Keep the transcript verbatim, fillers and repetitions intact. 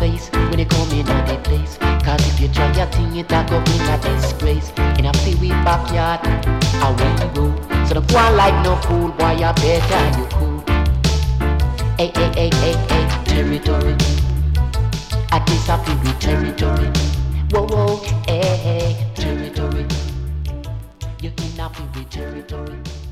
face when you come in at the place. Cause if you try your thing, it a go bring a disgrace. In a free we backyard, away you go. So don't go on like no fool, boy, you better you cool. Hey, hey, hey, hey, hey, territory. At least I feel with territory. Whoa, whoa, hey, hey, territory. You're in a free with territory.